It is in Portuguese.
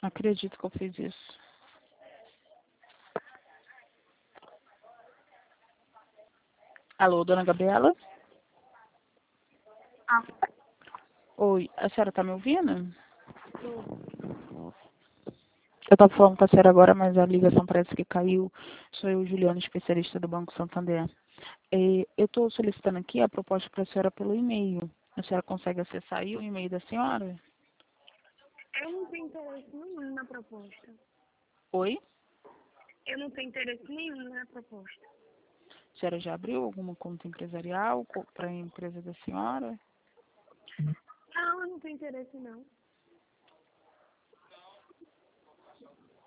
Acredito que eu fiz isso. Alô, dona Gabriela? Ah, Oi, a senhora tá me ouvindo? Eu tava falando com a senhora agora, mas a ligação parece que caiu. Sou eu, Juliana, especialista do Banco Santander. Eu estou solicitando aqui a proposta para a senhora pelo e-mail. A senhora consegue acessar aí o e-mail da senhora? eu não tenho interesse nenhum na proposta. Oi? Eu não tenho interesse nenhum na proposta. A senhora já abriu alguma conta empresarial para a empresa da senhora? Não, eu não tenho interesse não.